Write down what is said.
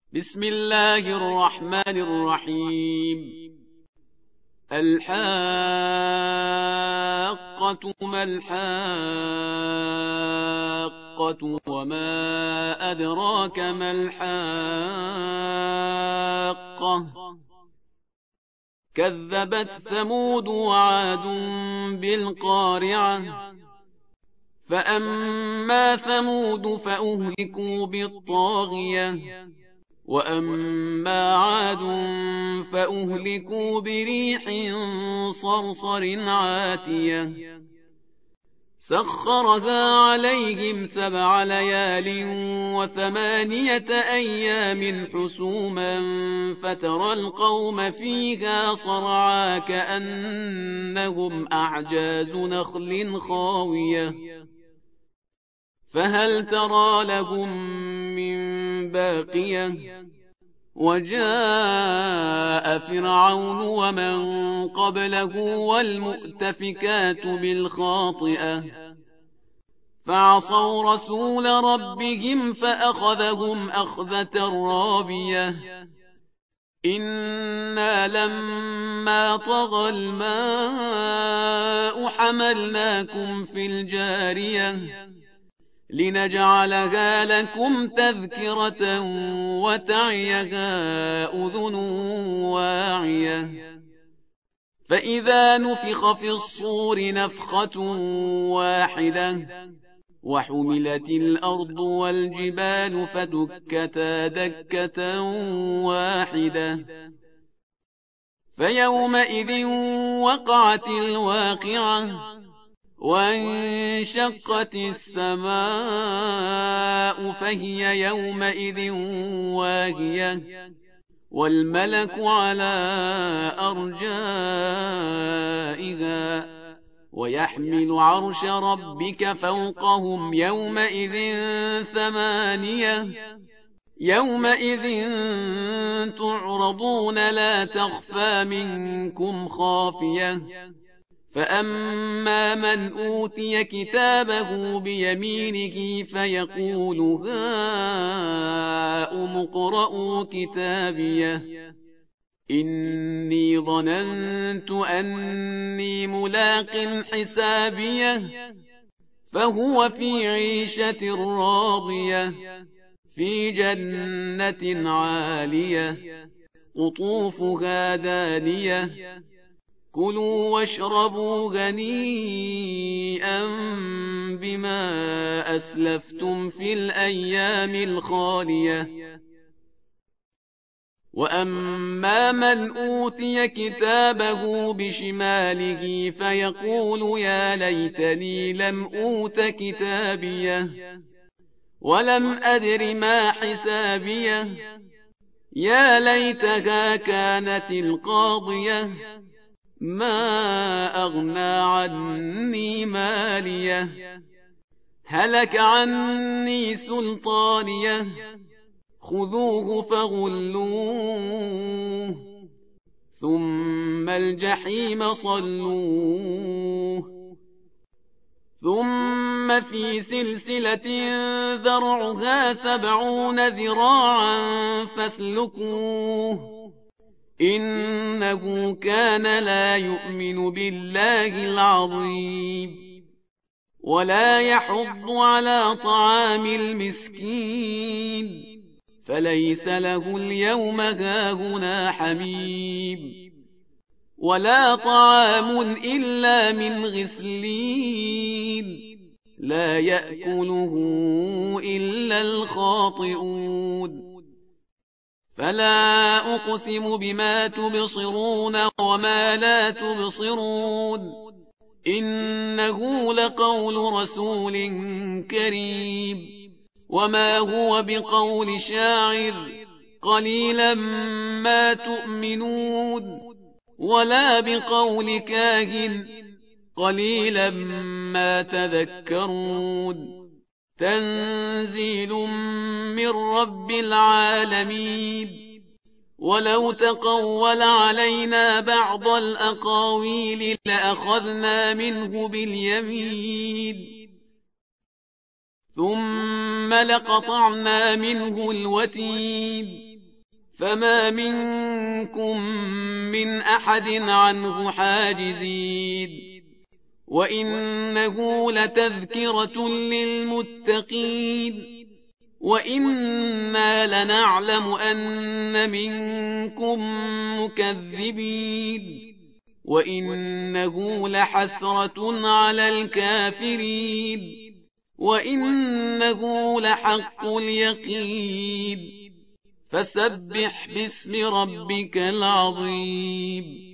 بسم الله الرحمن الرحيم. الحاقة ما الحاقة وما أدراك ما الحاقة كذبت ثمود وعاد بالقارعة فأما ثمود فأهلكوا بالطاغية وأما عاد فأهلكوا بريح صرصر عاتية سخرها عليهم 7 ليال و8 أيام حسوما فترى القوم فيها صرعا كأنهم أعجاز نخل خاوية فهل ترى لهم من باقية وجاء فرعون ومن قبله والمؤتفكات بالخاطئة فعصوا رسول ربهم فأخذهم أخذة رابية إنا لما طغى الماء حملناكم في الجارية لنجعلها لكم تذكرة وتعيها أذن واعية فإذا نفخ في الصور نفخة واحدة وحملت الأرض والجبال فدكتا دكة واحدة فيومئذ وقعت الواقعة وانشقت السماء فهي يومئذ واهية والملك على أرجائها ويحمل عرش ربك فوقهم يومئذ 8 يومئذ تعرضون لا تخفى منكم خافية فأما من أوتي كتابه بيمينه فيقول هاؤم اقرءوا كتابيه إني ظننت أني ملاق حسابيه فهو في عيشة راضية في جنة عالية قطوفها دانية كلوا واشربوا هنيئا بما أسلفتم في الأيام الخالية وأما من أوتي كتابه بشماله فيقول يا ليتني لم أوت كتابيه ولم أدر ما حسابيه يا ليتها كانت القاضية ما أغنى عني ماليه هلك عني سلطانيه خذوه فغلوه ثم الجحيم صلوه ثم في سلسلة ذرعها 70 ذراعا فاسلكوه إنه كان لا يؤمن بالله العظيم ولا يحض على طعام المسكين فليس له اليوم هاهنا حميم ولا طعام إلا من غسلين لا يأكله إلا الخاطئون فلا أقسم بما تبصرون وما لا تبصرون إنه لقول رسول كريم وما هو بقول شاعر قليلا ما تؤمنون ولا بقول كاهن قليلا ما تذكرون تنزيل من رب العالمين ولو تقول علينا بعض الأقاويل لأخذنا منه باليمين ثم لقطعنا منه الوتين فما منكم من أحد عنه حاجزين وإنه لتذكرة للمتقين وإنا لنعلم أن منكم مكذبين وإنه لحسرة على الكافرين وإنه لحق اليقين فسبح باسم ربك العظيم